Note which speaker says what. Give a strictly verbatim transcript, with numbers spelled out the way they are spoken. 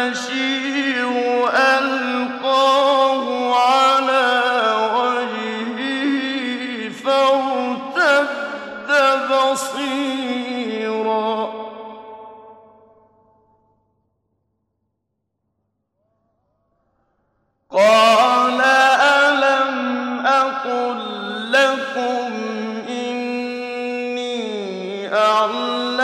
Speaker 1: الْبَشِيرُ أَلْقَاهُ عَلَىٰ وَجْهِهِ فَارْتَدَّ بَصِيرًا قَالَ أَلَمْ أَقُل لَّكُمْ إِنِّي أَعْلَمُ